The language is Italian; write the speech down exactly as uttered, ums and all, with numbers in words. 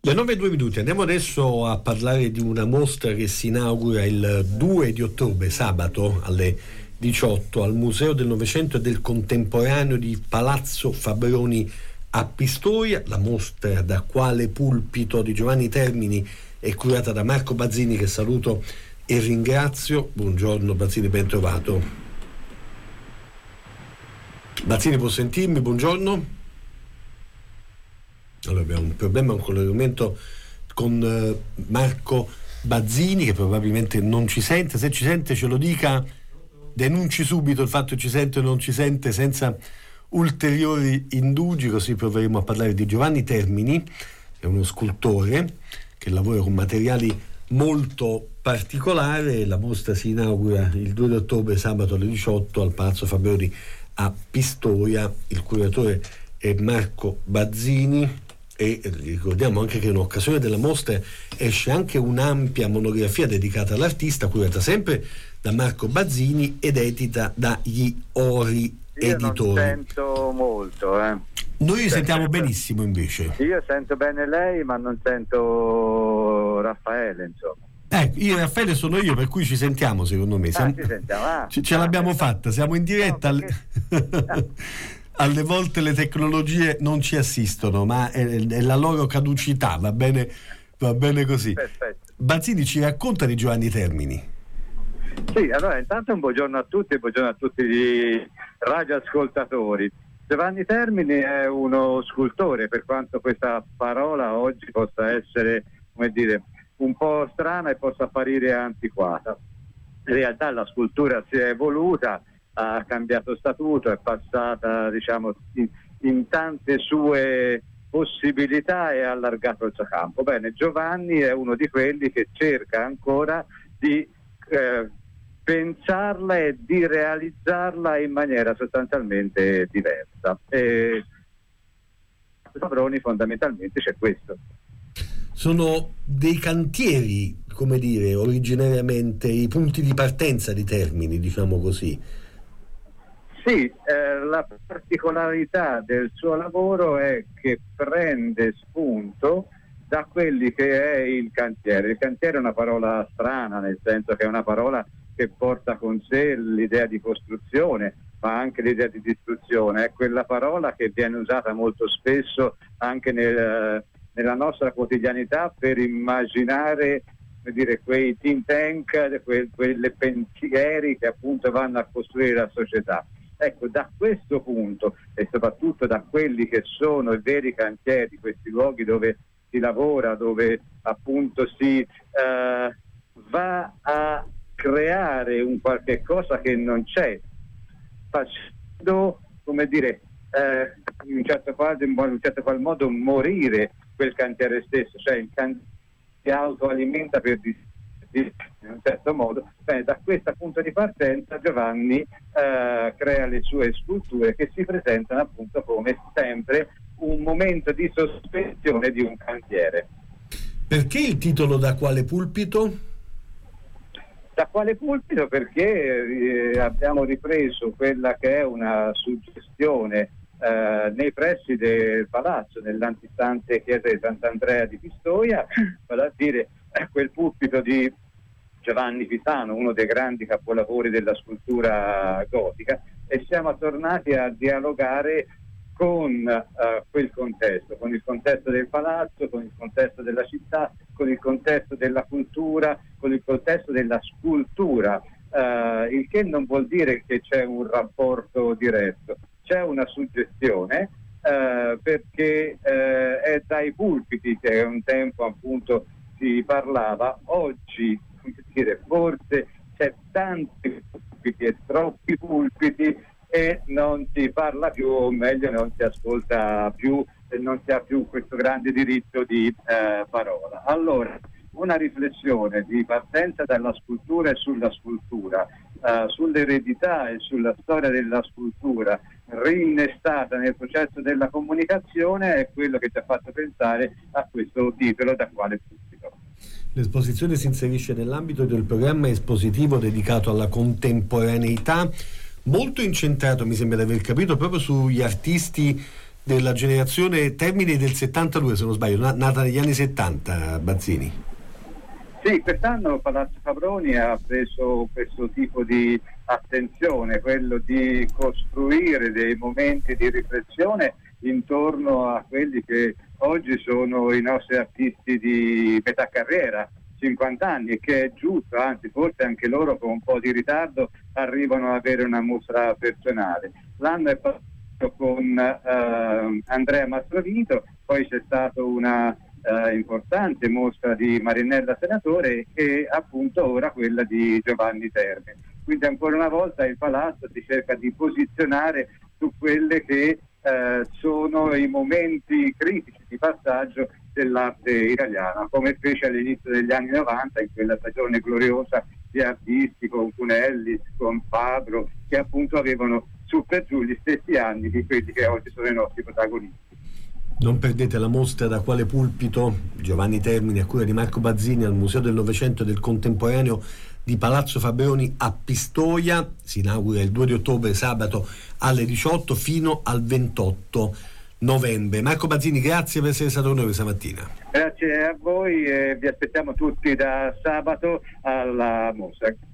Le nove e due minuti, andiamo adesso a parlare di una mostra che si inaugura il due di ottobre, sabato alle diciotto, al Museo del Novecento e del Contemporaneo di Palazzo Fabroni a Pistoia. La mostra Da quale pulpito di Giovanni Termini è curata da Marco Bazzini, che saluto e ringrazio. Buongiorno Bazzini, ben trovato. Bazzini, può sentirmi? Buongiorno. Allora abbiamo un problema, un collegamento con uh, Marco Bazzini, che probabilmente non ci sente. Se ci sente ce lo dica, denunci subito il fatto che ci sente o non ci sente senza ulteriori indugi, così proveremo a parlare di Giovanni Termini. È uno scultore che lavora con materiali molto particolari. La mostra si inaugura il due di ottobre, sabato alle diciotto, al Palazzo Fabroni a Pistoia. Il curatore è Marco Bazzini. E ricordiamo anche che in occasione della mostra esce anche un'ampia monografia dedicata all'artista, curata sempre da Marco Bazzini ed edita dagli Ori Editori. Io non sento molto, eh. Noi sentiamo benissimo invece. Io sento bene lei, ma non sento Raffaele, insomma. Ecco, io e Raffaele sono io, per cui ci sentiamo, secondo me. Siamo... Ah, ci sentiamo. Ah, ce, ce ah, l'abbiamo ah, fatta, siamo in diretta. No, alle... alle volte le tecnologie non ci assistono, ma è, è la loro caducità, va bene, va bene così. Perfetto. Bazzini ci racconta di Giovanni Termini. Sì, allora intanto un buongiorno a tutti, buongiorno a tutti i radioascoltatori. Giovanni Termini è uno scultore, per quanto questa parola oggi possa essere, come dire, un po' strana e possa apparire antiquata. In realtà la scultura si è evoluta, ha cambiato statuto, è passata, diciamo, in, in tante sue possibilità e ha allargato il suo campo. Bene, Giovanni è uno di quelli che cerca ancora di eh, pensarla e di realizzarla in maniera sostanzialmente diversa. E Fabroni fondamentalmente c'è questo. Sono dei cantieri, come dire, originariamente i punti di partenza di Termini, diciamo così. Sì, eh, la particolarità del suo lavoro è che prende spunto da quelli che è il cantiere. Il cantiere è una parola strana, nel senso che è una parola che porta con sé l'idea di costruzione, ma anche l'idea di distruzione. È quella parola che viene usata molto spesso anche nel, nella nostra quotidianità per immaginare, come dire, quei think tank, que, quelle pensieri che appunto vanno a costruire la società. Ecco, da questo punto e soprattutto da quelli che sono i veri cantieri, questi luoghi dove si lavora, dove appunto si eh, va a creare un qualche cosa che non c'è, facendo, come dire, eh, in un certo qual, in un certo qual modo morire quel cantiere stesso, cioè il cantiere si autoalimenta per distruggere in un certo modo. Bene, da questo punto di partenza Giovanni eh, crea le sue sculture che si presentano appunto come sempre un momento di sospensione di un cantiere. Perché il titolo Da quale pulpito? Da quale pulpito? Perché eh, abbiamo ripreso quella che è una suggestione eh, nei pressi del palazzo, nell'antistante chiesa di Sant'Andrea di Pistoia, vale a dire quel pulpito di Giovanni Pisano, uno dei grandi capolavori della scultura gotica, e siamo tornati a dialogare con uh, quel contesto, con il contesto del palazzo, con il contesto della città, con il contesto della cultura, con il contesto della scultura, uh, il che non vuol dire che c'è un rapporto diretto, c'è una suggestione, uh, perché uh, è dai pulpiti che un tempo appunto si parlava. Oggi, come dire, forse c'è tanti pulpiti e troppi pulpiti e non si parla più, o meglio non si ascolta più, e non si ha più questo grande diritto di eh, parola. Allora, una riflessione di partenza dalla scultura e sulla scultura, eh, sull'eredità e sulla storia della scultura, rinnestata nel processo della comunicazione, è quello che ci ha fatto pensare a questo titolo, Da quale pulpito. L'esposizione si inserisce nell'ambito del programma espositivo dedicato alla contemporaneità, molto incentrato, mi sembra di aver capito, proprio sugli artisti della generazione Termini del settantadue, se non sbaglio, nata negli anni settanta, Bazzini. Sì, quest'anno Palazzo Fabroni ha preso questo tipo di attenzione, quello di costruire dei momenti di riflessione intorno a quelli che oggi sono i nostri artisti di metà carriera, cinquanta anni, e che è giusto, anzi forse anche loro con un po' di ritardo arrivano ad avere una mostra personale. L'anno è passato con eh, Andrea Mastrovito, poi c'è stata una eh, importante mostra di Marinella Senatore e appunto ora quella di Giovanni Terme. Quindi ancora una volta il Palazzo si cerca di posizionare su quelle che eh, sono i momenti critici di passaggio dell'arte italiana, come fece all'inizio degli anni novanta, in quella stagione gloriosa di artisti con Cunelli, con Fabro, che appunto avevano su per giù gli stessi anni di quelli che oggi sono i nostri protagonisti. Non perdete la mostra Da quale pulpito, Giovanni Termini, a cura di Marco Bazzini, al Museo del Novecento e del Contemporaneo di Palazzo Fabroni a Pistoia. Si inaugura il due di ottobre, sabato alle diciotto, fino al ventotto novembre. Marco Bazzini, grazie per essere stato con noi questa mattina. Grazie a voi e vi aspettiamo tutti da sabato alla mostra.